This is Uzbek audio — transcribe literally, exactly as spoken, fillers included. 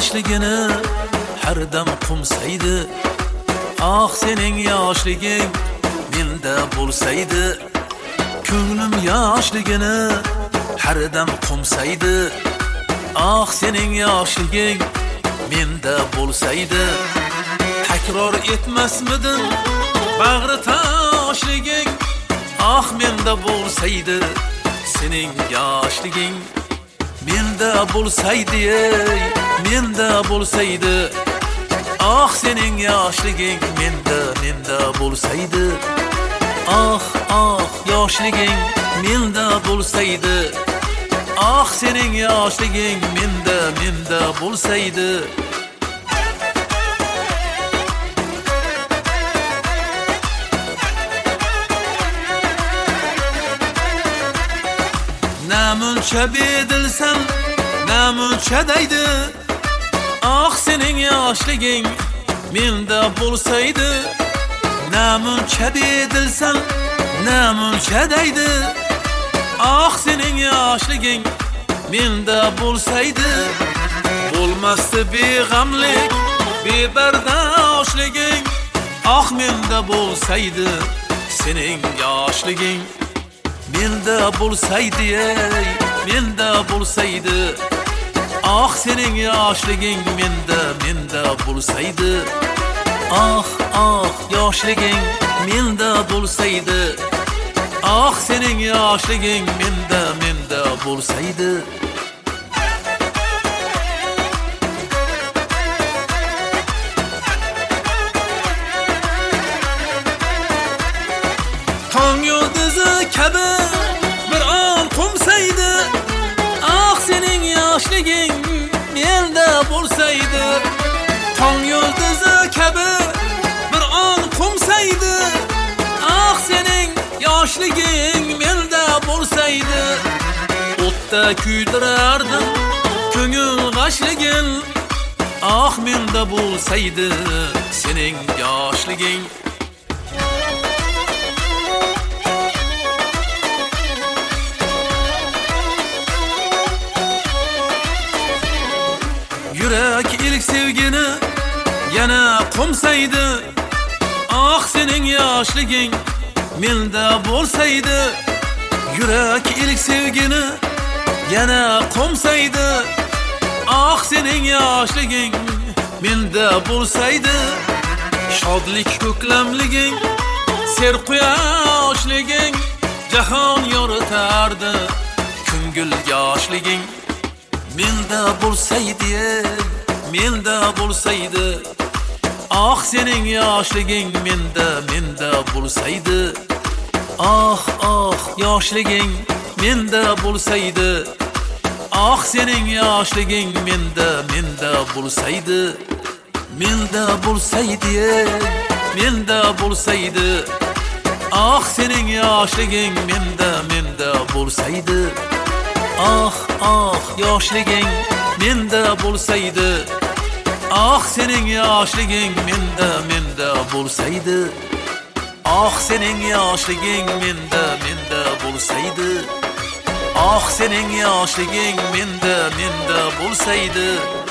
yoshligini har dam qumsaydi. Ah sening yoshliging menda bo'lsaydi. Ko'nglim yoshligini har dam qumsaydi. Ah sening yoshliging menda bo'lsaydi. Takror etmasmidim bag'ri toshliging. Ah menda bo'lsaydi sening yoshliging. Menda bo'lsaydi, menda bo'lsaydi. Ah sening yoshliging menda, menda bo'lsaydi. Ah, ah yoshliging menda bo'lsaydi. Ah sening yoshliging menda, menda bo'lsaydi. Namuncha bedilsan, namuncha deydi. Ah sening yoshliging menda bo'lsaydi. Namuncha bedilsan, namuncha deydi. Ah sening yoshliging menda bo'lsaydi. Bo'lmasdi beg'amlik, bebardoshliging. Ah menda bo'lsaydi sening yoshliging. Menda bo'lsaydi, menda bo'lsaydi. Ah sening yoshliging menda, menda bo'lsaydi. Ah, ah yoshliging menda bo'lsaydi. Ah sening yoshliging menda, menda bo'lsaydi. Tong yulduzi kabi bir on qumsaydi. Ah sening yoshliging menda bo'lsaydi. Tong yulduzi kabi bir on qumsaydi. Ah sening yoshliging menda bo'lsaydi. O'tda kuydirardim ko'ngil g'ashligin. Ah menda bo'lsaydi sening yoshliging. Yurak ilk sevgini yana qumsaydi. Ah sening yoshliging menda bo'lsaydi. Yurak ilk sevgini yana qumsaydi. Ah sening yoshliging menda bo'lsaydi. Shodlik ko'klamliging, ser quyoshliging. Jahon yoritardi ko'ngil yoshliging. Menda bo'lsaydi, menda bo'lsaydi. Ah sening yoshliging menda, menda bo'lsaydi. Ah, ah yoshliging menda bo'lsaydi. Ah sening yoshliging menda, menda bo'lsaydi. Menda bo'lsaydi, menda bo'lsaydi. Ah sening yoshliging menda, menda bo'lsaydi. Ah, ah yoshliging menda bo'lsaydi. Ah sening yoshliging menda, menda bo'lsaydi. Ah sening yoshliging menda, menda bo'lsaydi. Ah sening yoshliging menda, menda bo'lsaydi.